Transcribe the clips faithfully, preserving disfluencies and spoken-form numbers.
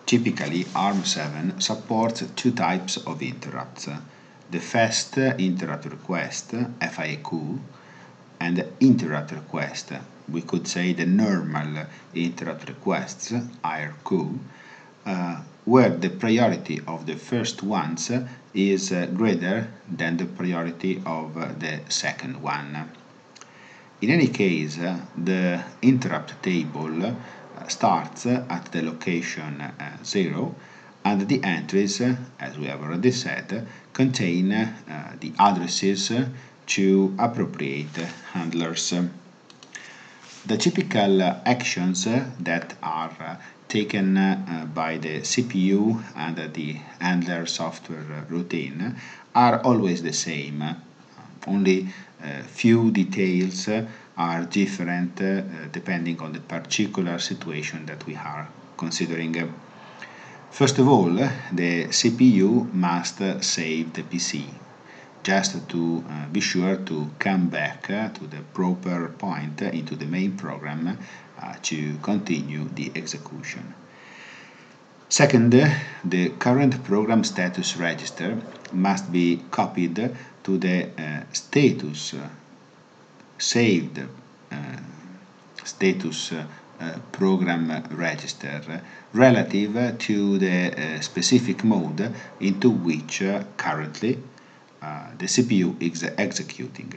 Typically, ARM seven supports two types of interrupts: the fast interrupt request, F I Q, and interrupt request, we could say the normal interrupt requests, I R Q, uh, where the priority of the first ones is uh, greater than the priority of uh, the second one. In any case, uh, the interrupt table uh, starts at the location uh, zero, and the entries, uh, as we have already said, contain uh, the addresses to appropriate handlers. The typical uh, actions uh, that are uh, taken uh, by the C P U and the handler software routine are always the same. Uh, only uh, few details uh, are different uh, depending on the particular situation that we are considering. First of all, the C P U must save the P C, just to uh, be sure to come back uh, to the proper point uh, into the main program uh, to continue the execution. Second, the current program status register must be copied to the uh, status uh, saved uh, status uh, uh, program register relative to the uh, specific mode into which uh, currently uh, the C P U is executing.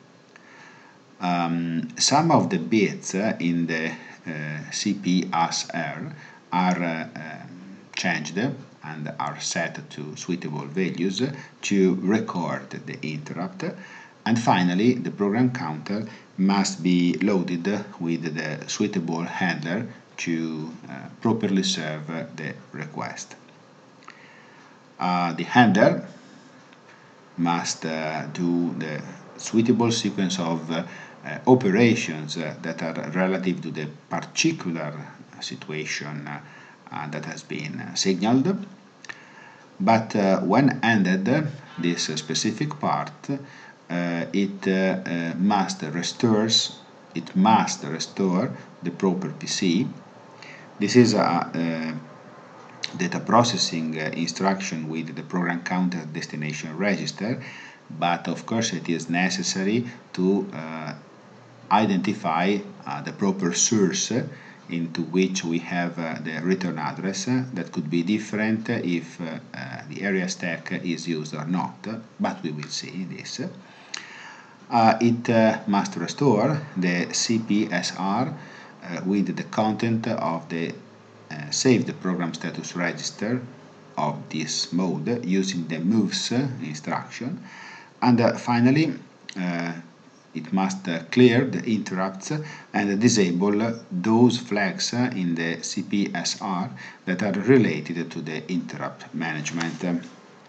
Um, some of the bits uh, in the uh, C P S R are uh, um, changed and are set to suitable values to record the interrupt. And finally, the program counter must be loaded with the suitable handler to uh, properly serve the request. Uh, the handler must uh, do the suitable sequence of uh, uh, operations uh, that are relative to the particular situation uh, uh, that has been uh, signaled. But uh, when ended, this uh, specific part, uh, it uh, uh, must restores it must restore the proper P C. This is a, a data processing uh, instruction with the program counter destination register, but of course it is necessary to uh, identify uh, the proper source into which we have uh, the return address. Uh, that could be different if uh, uh, the area stack is used or not, but we will see this. Uh, it uh, must restore the C P S R uh, with the content of the uh, saved program status register of this mode using the moves instruction. And uh, finally, uh, it must uh, clear the interrupts and disable those flags in the C P S R that are related to the interrupt management.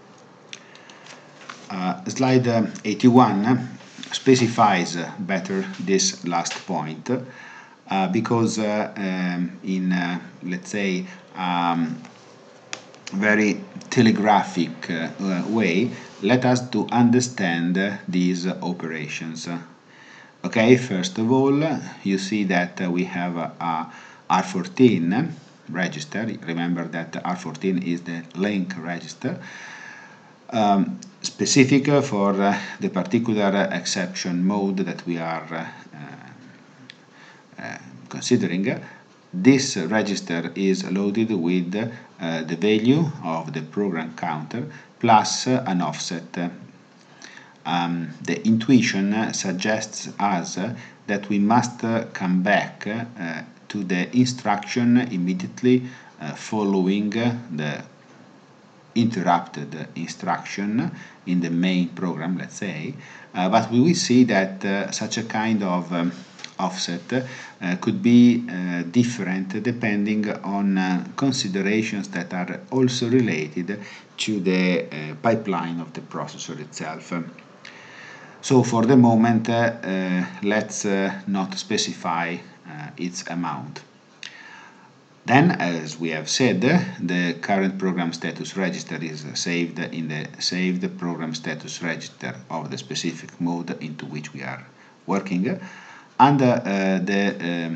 Uh, slide uh, eighty-one specifies better this last point uh, because uh, um, in, uh, let's say, um, very telegraphic uh, way, let us to understand uh, these operations. Okay, first of all, you see that uh, we have a, a R fourteen register. Remember that R fourteen is the link register, um, specific for uh, the particular exception mode that we are uh, uh, considering. This register is loaded with uh, the value of the program counter plus an offset. Um, the intuition suggests us that we must come back uh, to the instruction immediately uh, following the interrupted instruction in the main program, let's say, uh, but we will see that uh, such a kind of um, offset uh, could be uh, different depending on uh, considerations that are also related to the uh, pipeline of the processor itself. So for the moment, uh, uh, let's uh, not specify uh, its amount. Then, as we have said, the current program status register is saved in the saved program status register of the specific mode into which we are working, and uh, the um,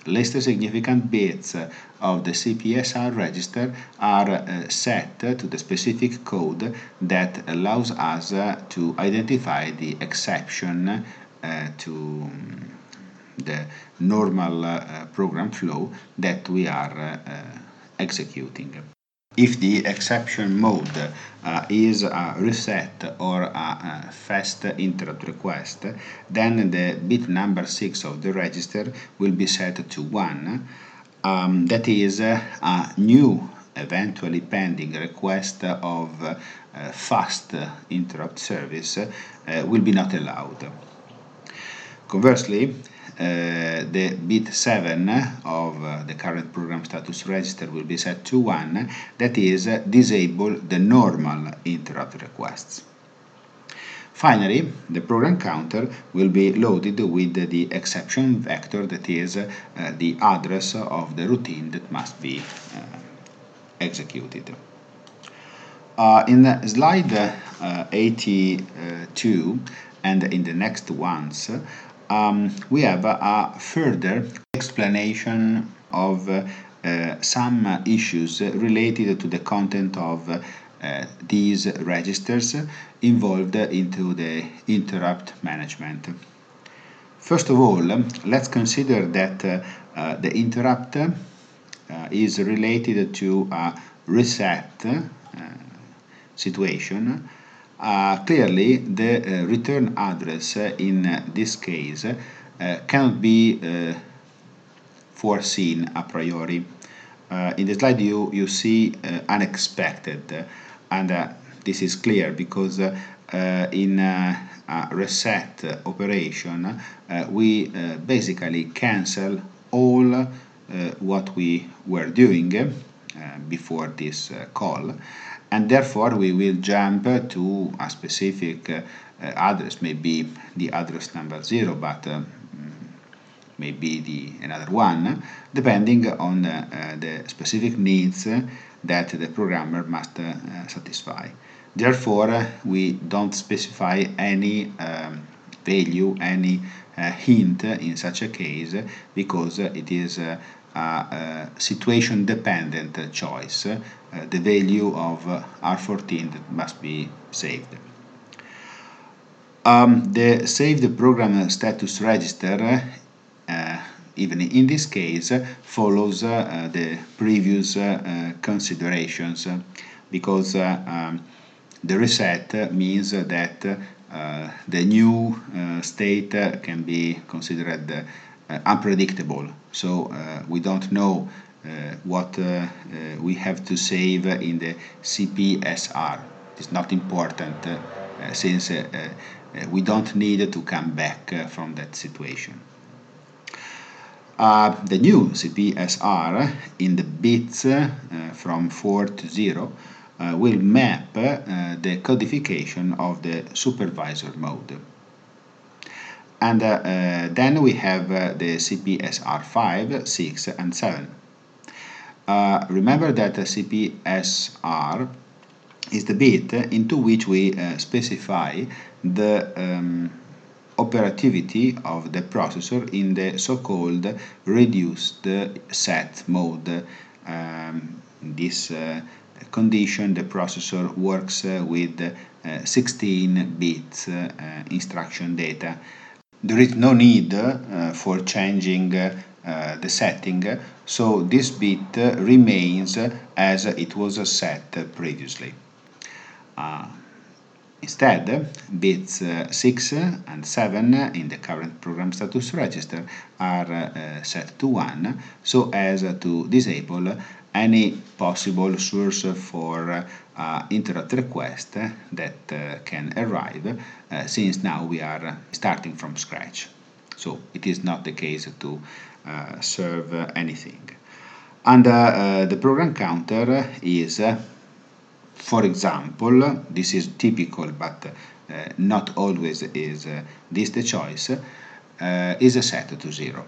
least significant bits of the C P S R register are uh, set to the specific code that allows us uh, to identify the exception uh, to the normal uh, program flow that we are uh, executing. If the exception mode uh, is a reset or a, a fast interrupt request, then the bit number six of the register will be set to one. Um, that is, uh, a new, eventually pending request of uh, fast interrupt service uh, will be not allowed. Conversely, uh, the bit seven of uh, the current program status register will be set to one, that is, uh, disable the normal interrupt requests. Finally, the program counter will be loaded with the exception vector, that is, uh, the address of the routine that must be uh, executed. Uh, in slide uh, eighty-two and in the next ones, um, we have a, a further explanation of uh, uh, some issues related to the content of uh, these registers involved into the interrupt management. First of all, let's consider that uh, uh, the interrupt uh, is related to a reset uh, situation. Uh, clearly, the uh, return address uh, in uh, this case uh, cannot be uh, foreseen a priori. Uh, in the slide you, you see uh, unexpected, uh, and uh, this is clear because uh, uh, in uh, a reset uh, operation uh, we uh, basically cancel all uh, what we were doing uh, before this uh, call, and therefore we will jump to a specific uh, address, maybe the address number zero, but uh, maybe the another one, depending on uh, uh, the specific needs uh, that the programmer must uh, satisfy. Therefore, uh, we don't specify any um, value, any uh, hint in such a case, because uh, it is uh, a, a situation-dependent choice, uh, the value of uh, R fourteen that must be saved. Um, the saved program status register, uh, even in this case, follows uh, the previous uh, considerations, because uh, um, the reset means that uh, the new uh, state can be considered uh, unpredictable. So uh, we don't know uh, what uh, uh, we have to save in the C P S R. It's not important uh, uh, since uh, uh, we don't need to come back uh, from that situation. Uh, the new C P S R in the bits uh, from four to zero uh, will map uh, the codification of the supervisor mode. And uh, uh, then we have uh, the C P S R five, six, and seven. Uh, remember that the C P S R is the bit into which we uh, specify the um, operativity of the processor in the so-called reduced set mode. Um, in this uh, condition, the processor works uh, with uh, sixteen bits uh, instruction data. There is no need uh, for changing uh, uh, the setting, so this bit uh, remains as it was set previously. Uh, Instead, bits uh, six and seven in the current program status register are uh, set to one, so as to disable any possible source for uh, interrupt request that uh, can arrive, uh, since now we are starting from scratch. So it is not the case to uh, serve anything. And uh, uh, the program counter is uh, for example, this is typical, but uh, not always is uh, this the choice, uh, is set to zero.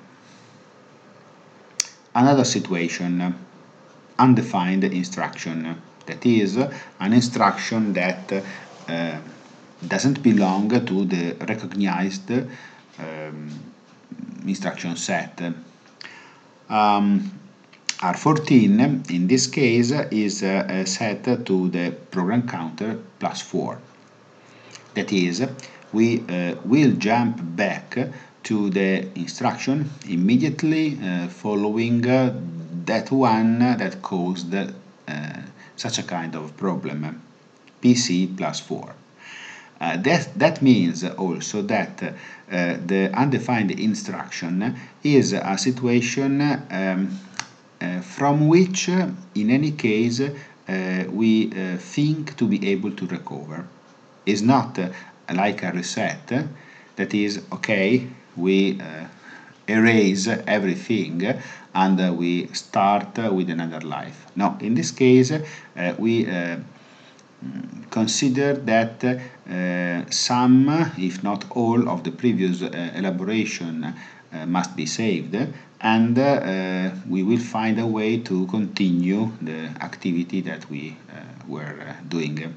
Another situation, undefined instruction, that is an instruction that uh, doesn't belong to the recognized um, instruction set. Um, R fourteen, in this case, is uh, set to the program counter plus four. That is, we uh, will jump back to the instruction immediately uh, following uh, that one that caused uh, such a kind of problem, P C plus four. Uh, that, that means also that uh, the undefined instruction is a situation um, uh, from which, uh, in any case, uh, we uh, think to be able to recover. It's not uh, like a reset, uh, that is, okay, we uh, erase everything and uh, we start uh, with another life. No, in this case, uh, we uh, consider that uh, some, if not all, of the previous uh, elaboration uh, must be saved, and uh, we will find a way to continue the activity that we uh, were uh, doing.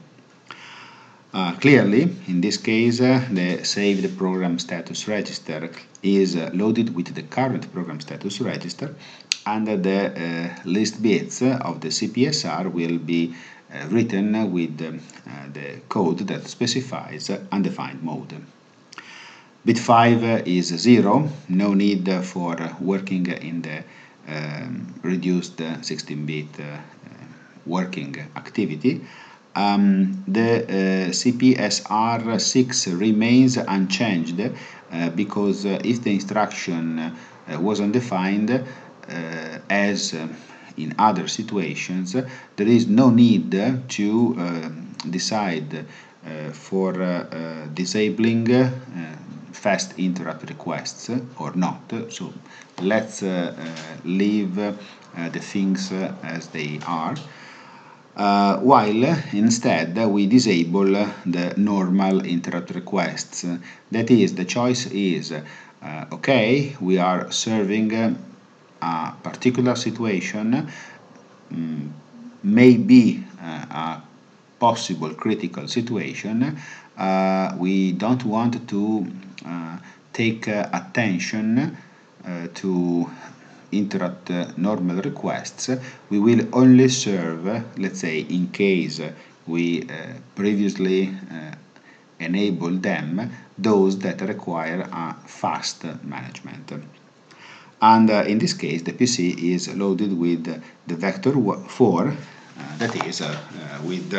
Uh, clearly, in this case, uh, the saved program status register is uh, loaded with the current program status register, and the uh, list bits of the C P S R will be uh, written with uh, the code that specifies undefined mode. Bit five is zero, no need for working in the um, reduced sixteen bit uh, working activity. Um, the uh, C P S R six remains unchanged uh, because uh, if the instruction uh, was undefined, uh, as uh, in other situations, there is no need to uh, decide uh, for uh, uh, disabling uh, fast interrupt requests or not. So let's uh, uh, leave uh, the things uh, as they are. Uh, while instead we disable the normal interrupt requests. That is, the choice is, uh, okay, we are serving a particular situation, um, maybe uh, a possible critical situation. Uh, we don't want to uh, take uh, attention uh, to interrupt uh, normal requests. We will only serve, uh, let's say, in case we uh, previously uh, enabled them, those that require a fast management. And uh, in this case, the P C is loaded with the vector four, uh, that is, uh, uh, with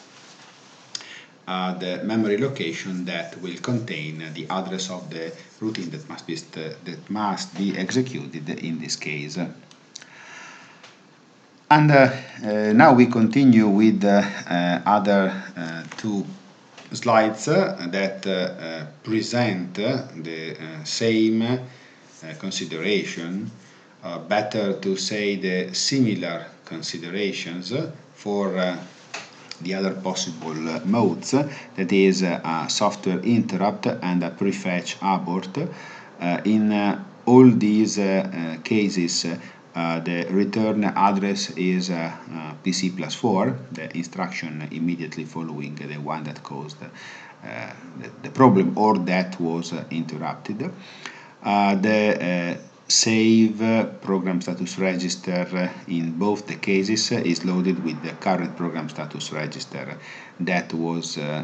uh, the memory location that will contain the address of the routine that must be that must be executed in this case. And uh, uh, now we continue with uh, uh, other uh, two slides uh, that uh, uh, present uh, the uh, same uh, consideration, uh, better to say the similar considerations for uh, the other possible uh, modes, that is uh, a software interrupt and a prefetch abort. Uh, in uh, all these uh, uh, cases, uh, the return address is uh, uh, P C plus four, the instruction immediately following the one that caused uh, the, the problem or that was uh, interrupted. Uh, the uh, save uh, program status register uh, in both the cases uh, is loaded with the current program status register that was uh,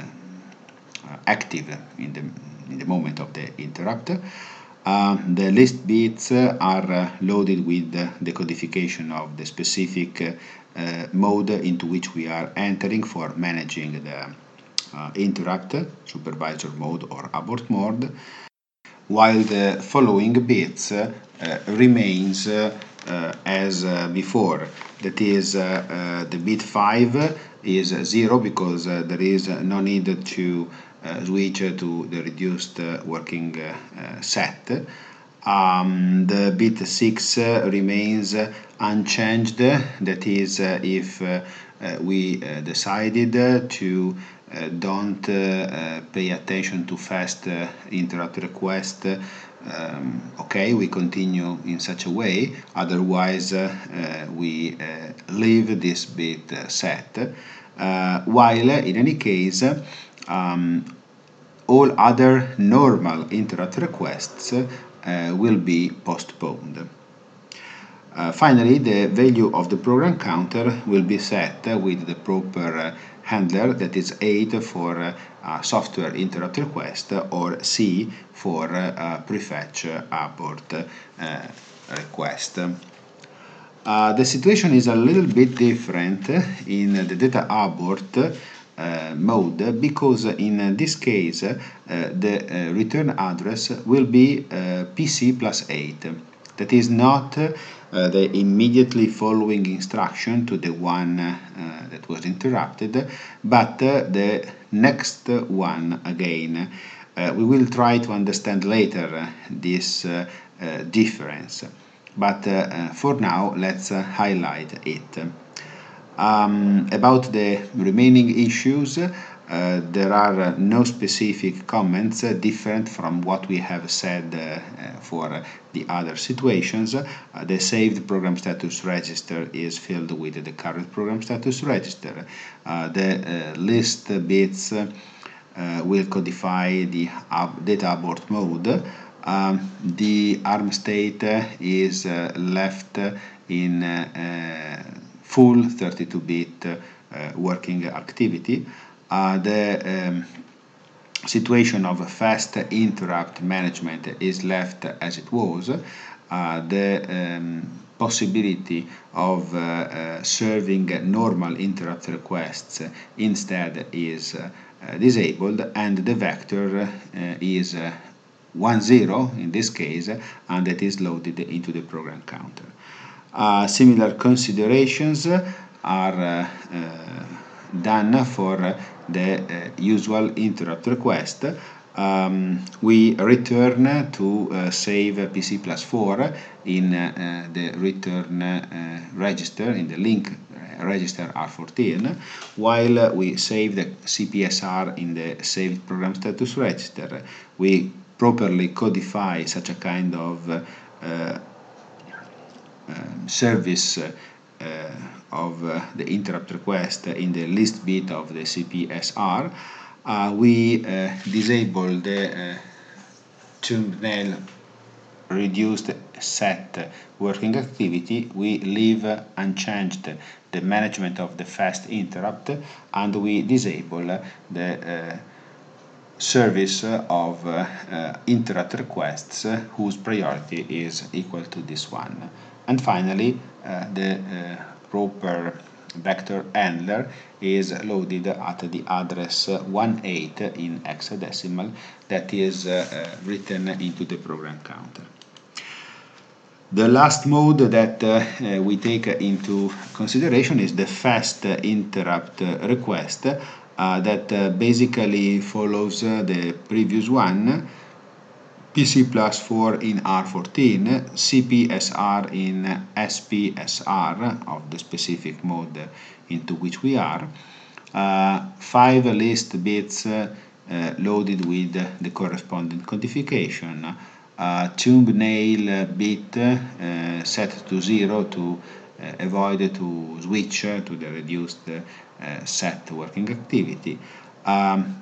uh, active in the, in the moment of the interrupt. Uh, the list bits uh, are uh, loaded with uh, the codification of the specific uh, mode into which we are entering for managing the uh, interrupt, supervisor mode or abort mode, while the following bits uh, remains uh, uh, as uh, before. That is, uh, uh, the bit five is zero because uh, there is no need to uh, switch to the reduced uh, working uh, set. Um, the bit six uh, remains uh, unchanged. That is, uh, if uh, uh, we uh, decided uh, to uh, don't uh, uh, pay attention to fast uh, interrupt request, um, okay, we continue in such a way. Otherwise, uh, uh, we uh, leave this bit uh, set. Uh, while in any case, um, all other normal interrupt requests uh, will be postponed. Uh, finally, the value of the program counter will be set uh, with the proper uh, handler, that is eight for uh, uh, software interrupt request, or C for uh, prefetch uh, abort uh, request. Uh, the situation is a little bit different in the data abort uh, mode, because in this case uh, the uh, return address will be uh, P C plus eight. That is not uh, the immediately following instruction to the one uh, that was interrupted, but uh, the next one again. Uh, we will try to understand later uh, this uh, uh, difference, but uh, uh, for now let's uh, highlight it. Um, about the remaining issues, uh, there are uh, no specific comments uh, different from what we have said uh, uh, for the other situations. Uh, the saved program status register is filled with the current program status register. Uh, the uh, list bits uh, uh, will codify the ab data abort mode. Um, the ARM state uh, is uh, left in uh, uh, full thirty-two bit uh, working activity. Uh, the um, situation of fast interrupt management is left as it was. Uh, the um, possibility of uh, uh, serving normal interrupt requests instead is uh, uh, disabled, and the vector uh, is uh, one zero in this case, and that is loaded into the program counter. Uh, similar considerations are uh, uh, done for the uh, usual interrupt request. Um, we return to uh, save P C plus four in uh, the return uh, register, in the link register R fourteen, while we save the C P S R in the saved program status register. We properly codify such a kind of uh, Um, service uh, uh, of uh, the interrupt request in the list bit of the C P S R. Uh, we uh, disable the uh, thumbnail reduced set working activity. We leave uh, unchanged the management of the fast interrupt, and we disable the uh, service of uh, uh, interrupt requests uh, whose priority is equal to this one. And finally, uh, the uh, proper vector handler is loaded at the address one eight in hexadecimal that is uh, uh, written into the program counter. The last mode that uh, uh, we take into consideration is the fast interrupt request uh, that uh, basically follows uh, the previous one. P C plus four in R fourteen, C P S R in S P S R of the specific mode into which we are, uh, five list bits uh, uh, loaded with the corresponding codification, uh, thumbnail bit uh, set to zero to uh, avoid to switch to the reduced uh, set working activity, um,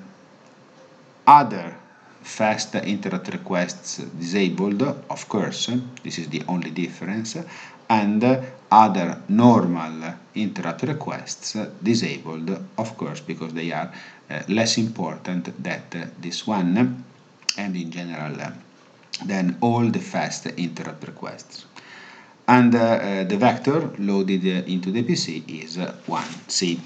other fast interrupt requests disabled, of course, this is the only difference, and other normal interrupt requests disabled, of course, because they are uh, less important than uh, this one, and in general uh, than all the fast interrupt requests. And uh, uh, the vector loaded uh, into the P C is uh, one C.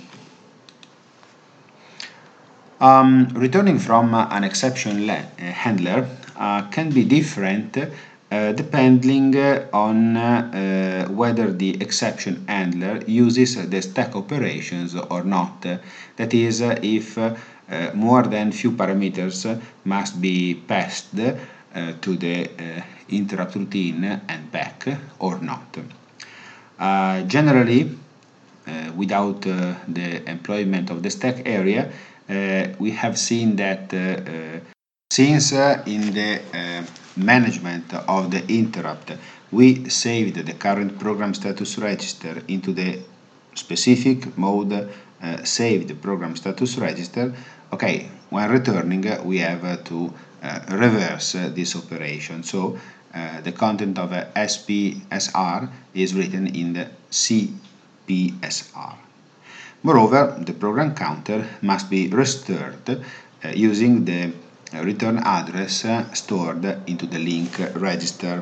Um, returning from uh, an exception uh, handler uh, can be different uh, depending uh, on uh, uh, whether the exception handler uses uh, the stack operations or not. That is, uh, if uh, uh, more than few parameters uh, must be passed uh, to the uh, interrupt routine and back or not. Uh, generally, uh, without uh, the employment of the stack area, Uh, we have seen that uh, uh, since uh, in the uh, management of the interrupt we saved the current program status register into the specific mode uh, saved program status register, okay, when returning uh, we have uh, to uh, reverse uh, this operation. So uh, the content of a S P S R is written in the C P S R. Moreover, the program counter must be restored uh, using the return address uh, stored into the link register.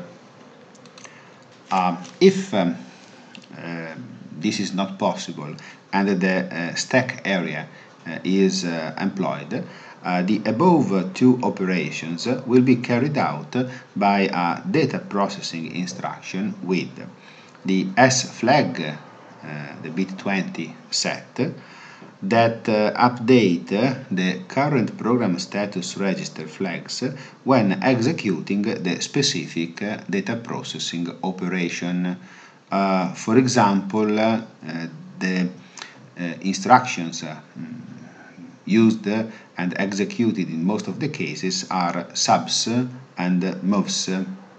Uh, if um, uh, this is not possible and the uh, stack area uh, is uh, employed, uh, the above two operations will be carried out by a data processing instruction with the S flag, uh, the bit twenty set, that uh, update the current program status register flags when executing the specific uh, data processing operation. Uh, for example, uh, the uh, instructions uh, used and executed in most of the cases are subs and moves.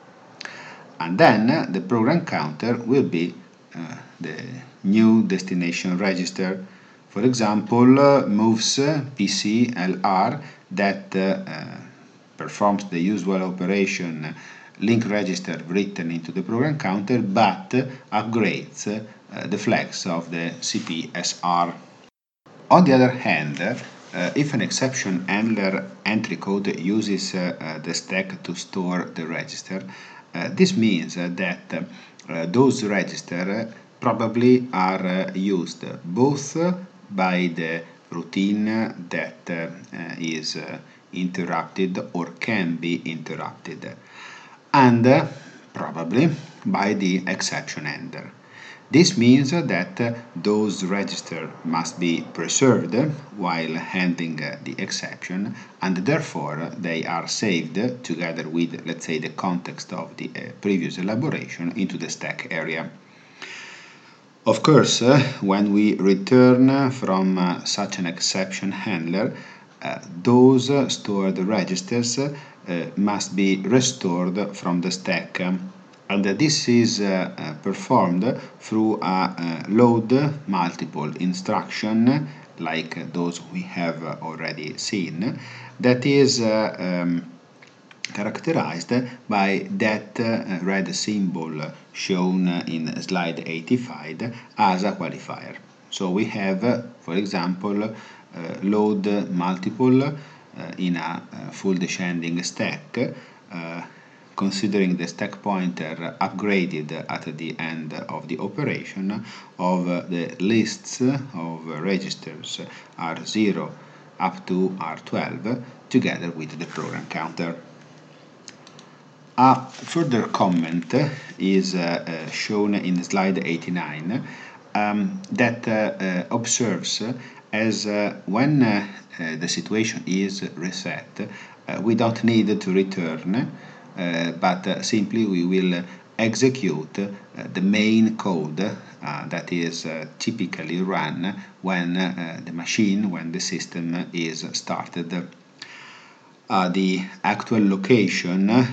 And then the program counter will be uh, the new destination register. For example, uh, moves uh, P C L R that uh, uh, performs the usual operation uh, link register written into the program counter, but uh, upgrades uh, the flags of the C P S R. On the other hand, uh, if an exception handler entry code uses uh, uh, the stack to store the register, uh, this means uh, that uh, those registers probably are uh, used both by the routine that uh, uh, is uh, interrupted or can be interrupted, and uh, probably by the exception handler. This means that uh, those registers must be preserved while handling uh, the exception, and therefore they are saved together with, let's say, the context of the uh, previous elaboration into the stack area. Of course, uh, when we return from uh, such an exception handler, uh, those uh, stored registers uh, must be restored from the stack. And uh, this is uh, uh, performed through a uh, load multiple instruction, like those we have already seen, that is uh, um, characterized by that uh, red symbol shown in slide eighty-five as a qualifier. So we have, uh, for example, uh, load multiple uh, in a uh, full descending stack, uh, considering the stack pointer upgraded at the end of the operation of the lists of registers R zero up to R twelve together with the program counter. A further comment is uh, uh, shown in slide eighty-nine um, that uh, uh, observes as uh, when uh, uh, the situation is reset, uh, we don't need to return, uh, but uh, simply we will execute uh, the main code uh, that is uh, typically run when uh, the machine, when the system is started. Uh, the actual location uh,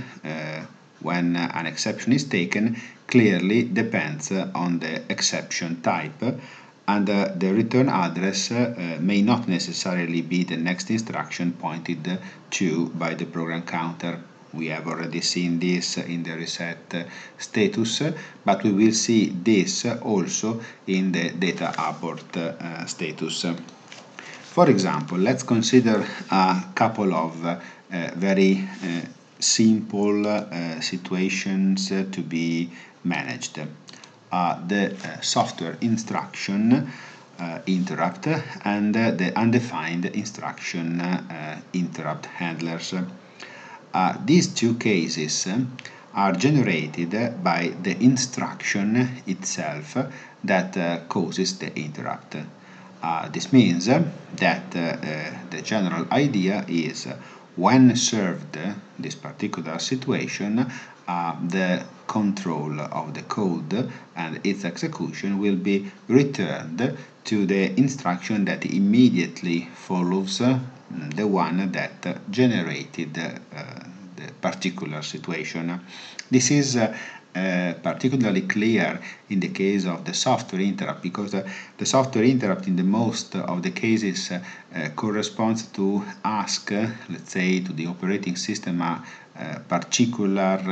when uh, an exception is taken clearly depends uh, on the exception type, and uh, the return address uh, may not necessarily be the next instruction pointed to by the program counter. We have already seen this in the reset uh, status, but we will see this also in the data abort uh, status. For example, let's consider a couple of uh, very uh, simple uh, situations uh, to be managed. Uh, the uh, software instruction uh, interrupt and uh, the undefined instruction uh, interrupt handlers. Uh, these two cases are generated by the instruction itself that uh, causes the interrupt. Uh, this means uh, that uh, uh, the general idea is uh, when served uh, this particular situation, uh, the control of the code and its execution will be returned to the instruction that immediately follows uh, the one that uh, generated uh, the particular situation. This is uh, Uh, particularly clear in the case of the software interrupt, because uh, the software interrupt in the most of the cases uh, uh, corresponds to ask, uh, let's say, to the operating system a uh, particular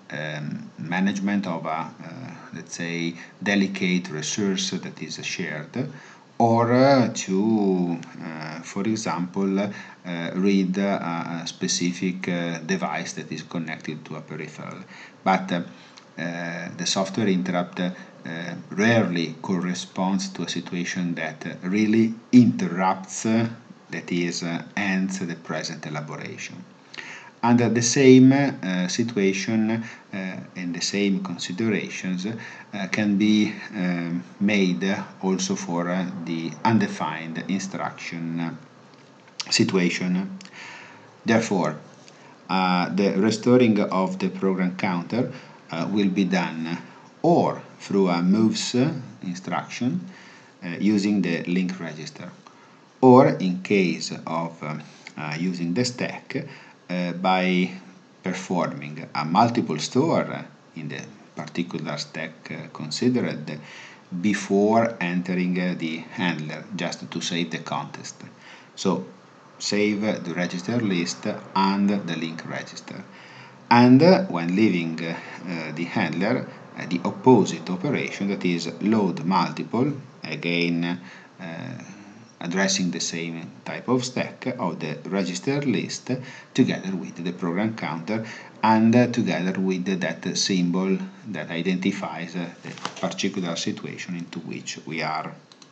um, management of a, uh, let's say, delicate resource that is shared, or uh, to, uh, for example, uh, read a, a specific uh, device that is connected to a peripheral. But uh, uh, the software interrupt uh, rarely corresponds to a situation that uh, really interrupts, uh, that is, uh, ends the present elaboration. Under the same uh, situation uh, and the same considerations uh, can be um, made also for uh, the undefined instruction situation. Therefore, uh, the restoring of the program counter uh, will be done or through a moves instruction uh, using the link register, or in case of um, uh, using the stack, uh, by performing a multiple store in the particular stack uh, considered before entering uh, the handler, just to save the context. So save the register list and the link register, and uh, when leaving uh, uh, the handler, uh, the opposite operation, that is load multiple, again uh, addressing the same type of stack of the register list together with the program counter and uh, together with that symbol that identifies uh, the particular situation into which we are.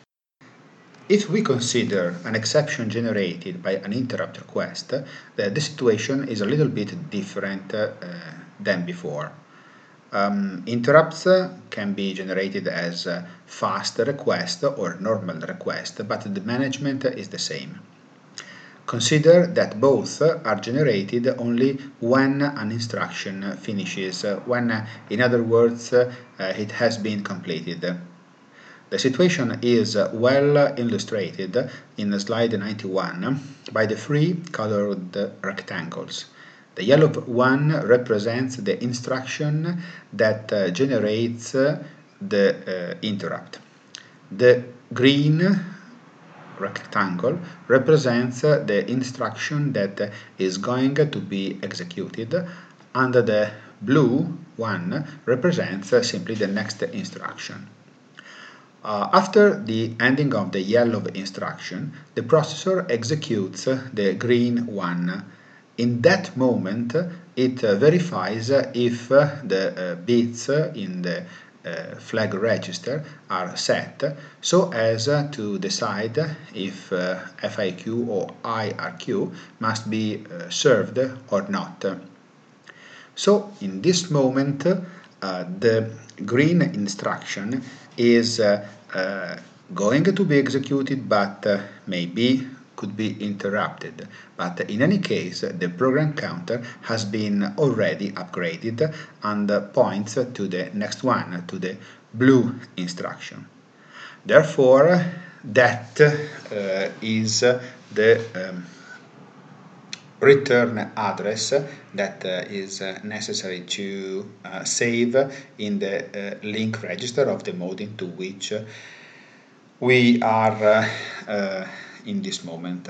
If we consider an exception generated by an interrupt request, the, the situation is a little bit different uh, than before. Um, interrupts can be generated as a fast request or normal request, but the management is the same. Consider that both are generated only when an instruction finishes, when, in other words, uh, it has been completed. The situation is well illustrated in slide ninety-one by the three colored rectangles. The yellow one represents the instruction that uh, generates uh, the uh, interrupt. The green rectangle represents uh, the instruction that uh, is going to be executed, and the blue one represents uh, simply the next instruction. Uh, after the ending of the yellow instruction, the processor executes uh, the green one. In that moment, it uh, verifies if uh, the uh, bits in the uh, flag register are set, so as uh, to decide if uh, F I Q or I R Q must be uh, served or not. So in this moment, uh, the green instruction is uh, uh, going to be executed, but uh, maybe could be interrupted. But in any case, the program counter has been already upgraded and points to the next one, to the blue instruction. Therefore, that uh, is the um, return address that uh, is uh, necessary to uh, save in the uh, link register of the mode into which we are uh, uh, in this moment.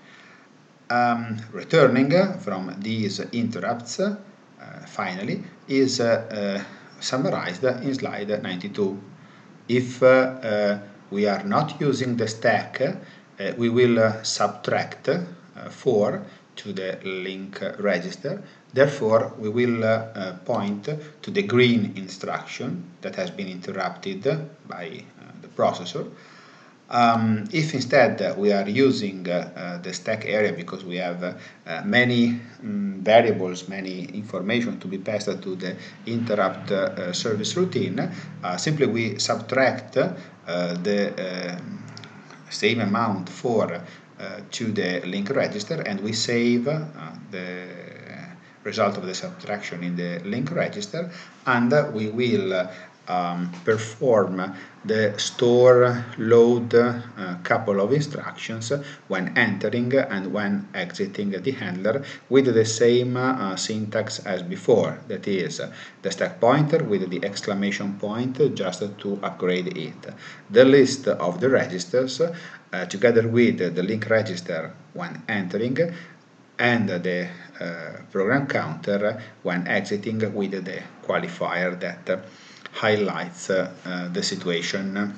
Um, returning from these interrupts, uh, finally, is uh, uh, summarized in slide ninety-two. If uh, uh, we are not using the stack, uh, we will uh, subtract uh, four to the link register. Therefore, we will uh, uh, point to the green instruction that has been interrupted by uh, the processor. Um, if instead uh, we are using uh, uh, the stack area because we have uh, uh, many um, variables, many information to be passed to the interrupt uh, service routine, uh, simply we subtract uh, the uh, same amount for uh, to the link register, and we save uh, the result of the subtraction in the link register, and uh, we will uh, Um, perform the store load uh, couple of instructions when entering and when exiting the handler with the same uh, syntax as before, that is uh, the stack pointer with the exclamation point just to upgrade it, the list of the registers uh, together with the link register when entering, and the uh, program counter when exiting with the qualifier that uh, highlights uh, uh, the situation.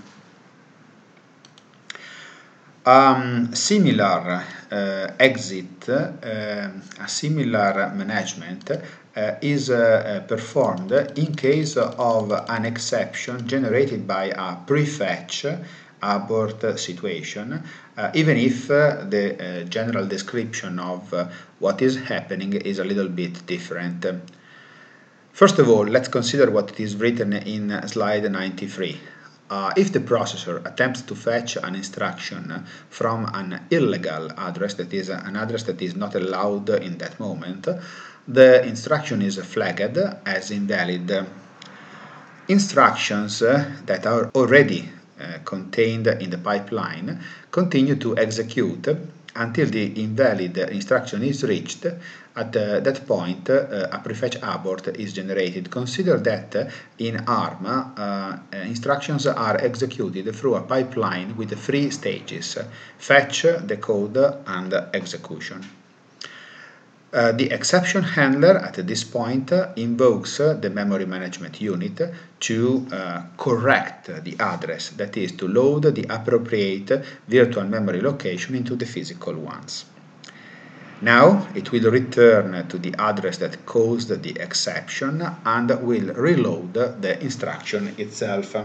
Um, similar uh, exit, uh, a similar management uh, is uh, performed in case of an exception generated by a prefetch abort situation, uh, even if uh, the uh, general description of uh, what is happening is a little bit different. First of all, let's consider what is written in slide ninety-three. Uh, if the processor attempts to fetch an instruction from an illegal address, that is an address that is not allowed in that moment, the instruction is flagged as invalid. Instructions that are already uh, contained in the pipeline continue to execute until the invalid instruction is reached. At uh, that point, uh, a prefetch abort is generated. Consider that uh, in ARM, uh, instructions are executed through a pipeline with three stages: fetch, decode, and execution. Uh, the exception handler at this point uh, invokes uh, the memory management unit to uh, correct the address, that is, to load the appropriate virtual memory location into the physical ones. Now it will return to the address that caused the exception and will reload the instruction itself.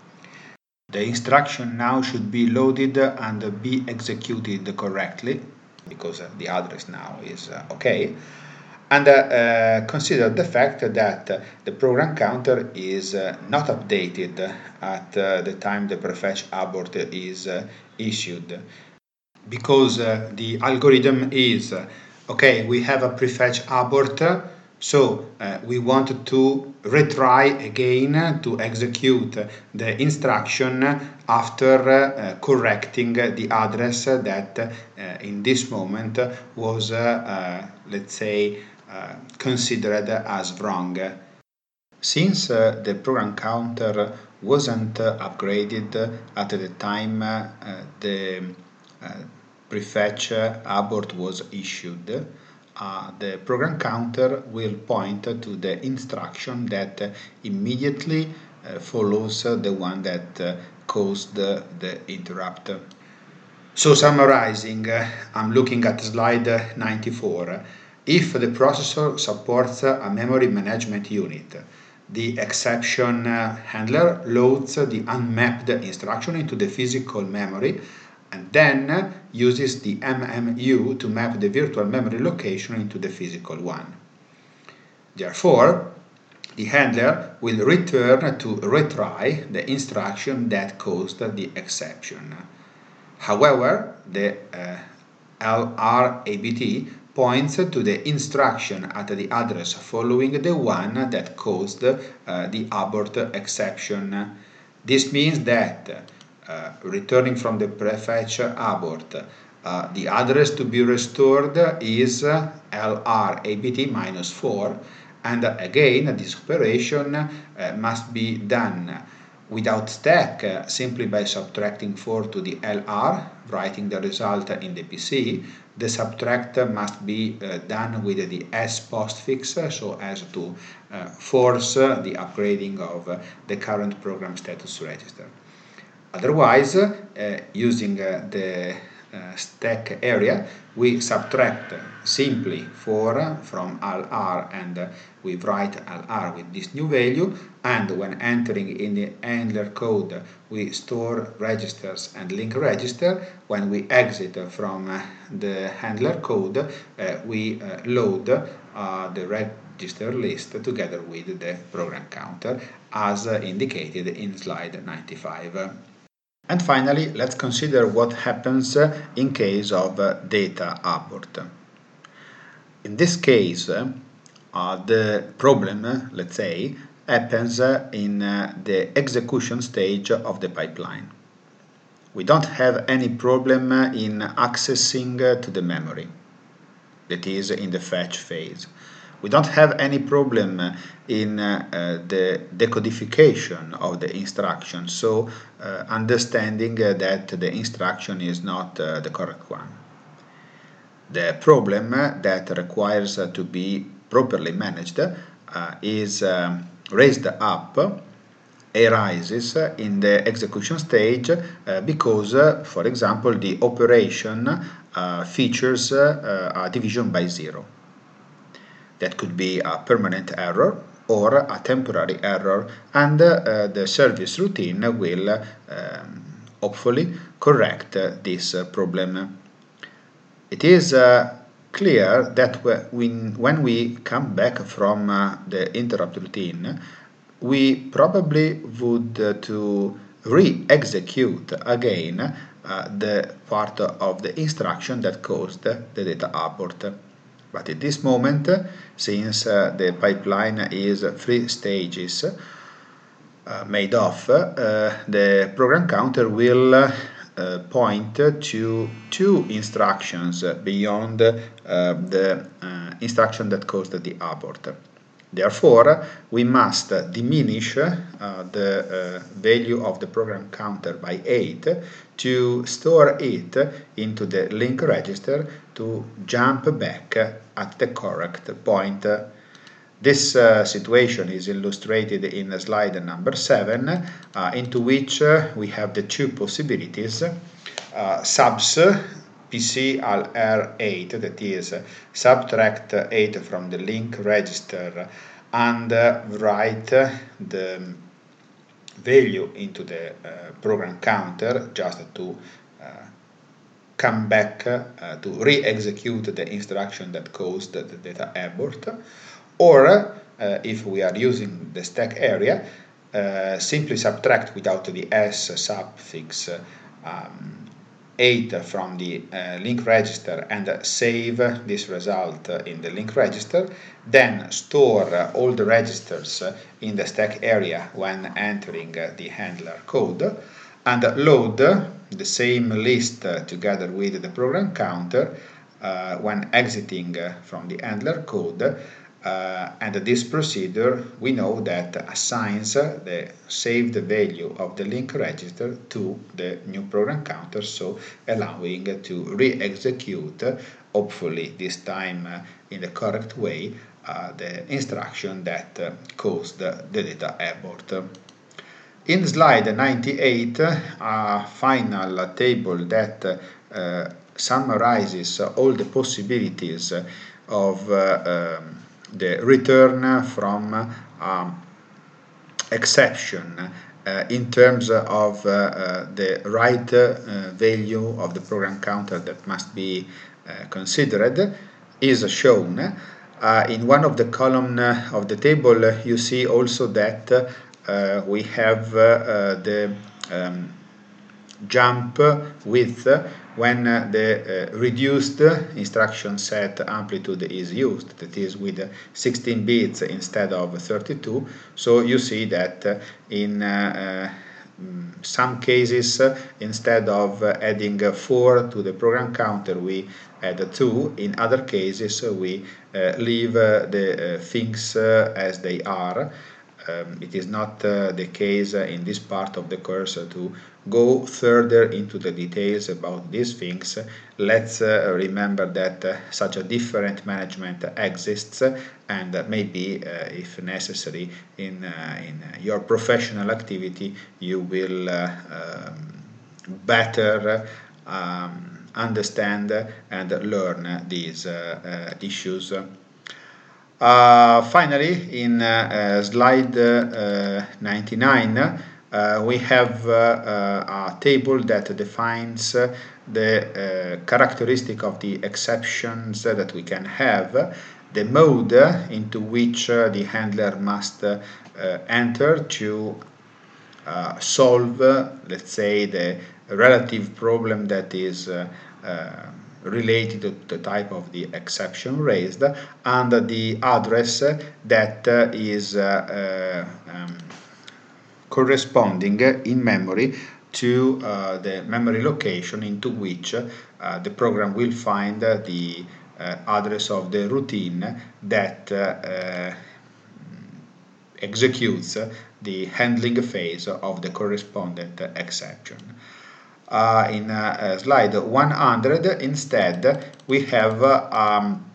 The instruction now should be loaded and be executed correctly, because uh, the address now is uh, okay, and uh, uh, consider the fact that uh, the program counter is uh, not updated at uh, the time the prefetch abort is uh, issued, because uh, the algorithm is uh, okay, we have a prefetch abort, so uh, we want to retry again to execute the instruction after uh, correcting the address that uh, in this moment was, uh, uh, let's say, uh, considered as wrong. Since uh, the program counter wasn't uh, upgraded at the time uh, the uh, prefetch abort was issued, uh, the program counter will point to the instruction that uh, immediately uh, follows uh, the one that uh, caused the, the interrupt. So summarizing, uh, I'm looking at slide ninety-four. If the processor supports a memory management unit, the exception uh, handler loads the unmapped instruction into the physical memory and then uses the M M U to map the virtual memory location into the physical one. Therefore, the handler will return to retry the instruction that caused the exception. However, the uh, L R A B T points to the instruction at the address following the one that caused uh, the abort exception. This means that uh, returning from the prefetch abort, uh, the address to be restored is uh, L R A B T minus four, and uh, again this operation uh, must be done without stack, uh, simply by subtracting four to the L R, writing the result in the P C. The subtract must be uh, done with the S postfix, uh, so as to uh, force uh, the upgrading of uh, the current program status register. Otherwise, uh, using uh, the uh, stack area, we subtract simply four from L R, and uh, we write L R with this new value, and when entering in the handler code we store registers and link register. When we exit from uh, the handler code, uh, we uh, load uh, the register list together with the program counter, as uh, indicated in slide ninety-five. And finally, let's consider what happens in case of data abort. In this case, uh, the problem, let's say, happens in uh, the execution stage of the pipeline. We don't have any problem in accessing to the memory, that is in the fetch phase. We don't have any problem in uh, uh, the decodification of the instruction, so uh, understanding uh, that the instruction is not uh, the correct one. The problem that requires to be properly managed uh, is um, raised up, arises in the execution stage uh, because, uh, for example, the operation uh, features uh, a division by zero. That could be a permanent error or a temporary error, and uh, the service routine will um, hopefully correct this problem. It is uh, clear that when, when we come back from uh, the interrupt routine, we probably would uh, to re-execute again uh, the part of the instruction that caused the data abort. But at this moment, since uh, the pipeline is three stages uh, made of, uh, the program counter will uh, point to two instructions beyond uh, the uh, instruction that caused the abort. Therefore, we must diminish uh, the uh, value of the program counter by eight to store it into the link register to jump back at the correct point. This uh, situation is illustrated in slide number seven, uh, into which uh, we have the two possibilities. Uh, subs P C L R eight, that is, uh, subtract eight from the link register and uh, write uh, the value into the uh, program counter just to uh, come back uh, to re-execute the instruction that caused the data abort. Or, uh, if we are using the stack area, uh, simply subtract without the S suffix um, eight from the uh, link register and uh, save this result uh, in the link register, then store uh, all the registers uh, in the stack area when entering uh, the handler code, and load the same list uh, together with the program counter uh, when exiting uh, from the handler code. Uh, and this procedure, we know that assigns the saved value of the link register to the new program counter, so allowing to re-execute, hopefully this time uh, in the correct way, uh, the instruction that uh, caused the data abort. In slide ninety-eight, a final table that uh, summarizes all the possibilities of uh, um, the return from um, exception uh, in terms of uh, uh, the right uh, value of the program counter that must be uh, considered is shown. Uh, in one of the columns of the table, you see also that uh, we have uh, the um, jump width when uh, the uh, reduced instruction set amplitude is used, that is with sixteen bits instead of thirty-two. So you see that uh, in uh, uh, some cases, uh, instead of uh, adding uh, four to the program counter, we add two. In other cases, uh, we uh, leave uh, the uh, things uh, as they are. Um, it is not uh, the case uh, in this part of the course uh, to go further into the details about these things. Let's uh, remember that uh, such a different management exists, and uh, maybe, uh, if necessary, in, uh, in your professional activity, you will uh, um, better um, understand and learn these uh, uh, issues. Uh, finally, in uh, uh, slide uh, ninety-nine, uh, we have uh, uh, a table that defines uh, the uh, characteristic of the exceptions that we can have, the mode into which uh, the handler must uh, enter to uh, solve, uh, let's say, the relative problem that is uh, uh, related to the type of the exception raised, and the address that uh, is uh, uh, um, corresponding in memory to uh, the memory location into which uh, the program will find the uh, address of the routine that uh, uh, executes the handling phase of the correspondent exception. Uh, in uh, uh, slide one hundred, instead, we have uh, um,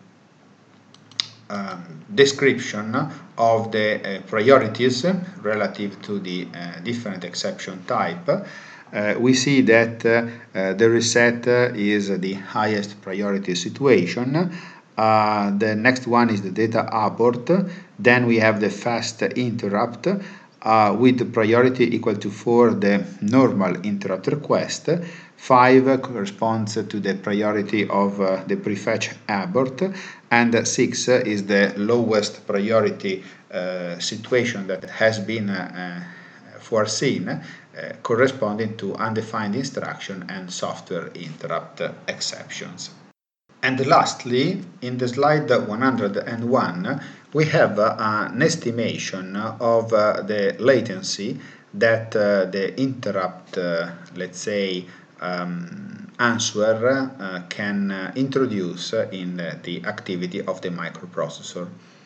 um, description of the uh, priorities relative to the uh, different exception type. Uh, we see that uh, uh, the reset uh, is the highest priority situation. Uh, the next one is the data abort. Then we have the fast interrupt uh, with the priority equal to four, the normal interrupt request. five corresponds to the priority of uh, the prefetch abort, and six is the lowest priority uh, situation that has been uh, foreseen, uh, corresponding to undefined instruction and software interrupt exceptions. And lastly, in the slide one hundred one, we have uh, an estimation of uh, the latency that uh, the interrupt, uh, let's say, um, answer uh, can uh, introduce in uh, the activity of the microprocessor.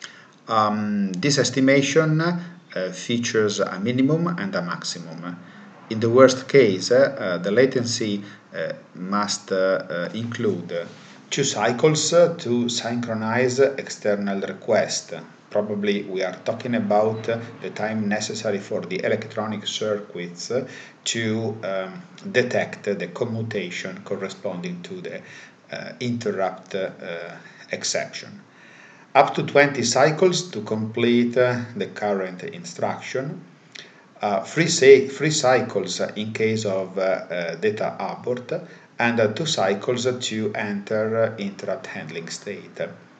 Um, this estimation uh, features a minimum and a maximum. In the worst case, uh, the latency uh, must uh, uh, include two cycles to synchronize external request. Probably we are talking about the time necessary for the electronic circuits to um, detect the commutation corresponding to the uh, interrupt uh, exception. Up to twenty cycles to complete uh, the current instruction. Uh, three, say, three cycles in case of uh, uh, data abort, and uh, two cycles to enter uh, interrupt handling state.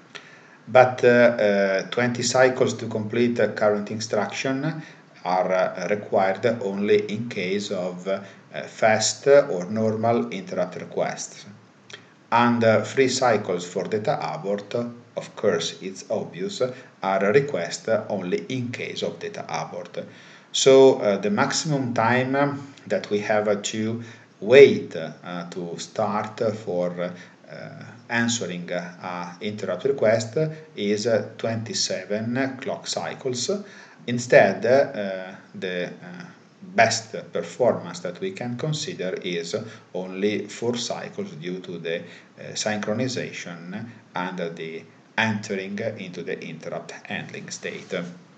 But uh, uh, twenty cycles to complete uh, current instruction are uh, required only in case of uh, fast or normal interrupt requests. And uh, three cycles for data abort, of course it's obvious, are requested only in case of data abort. So uh, the maximum time that we have to wait uh, to start for uh, answering a interrupt request is uh, twenty-seven clock cycles. Instead, uh, the uh, best performance that we can consider is only four cycles due to the uh, synchronization and the entering into the interrupt handling state.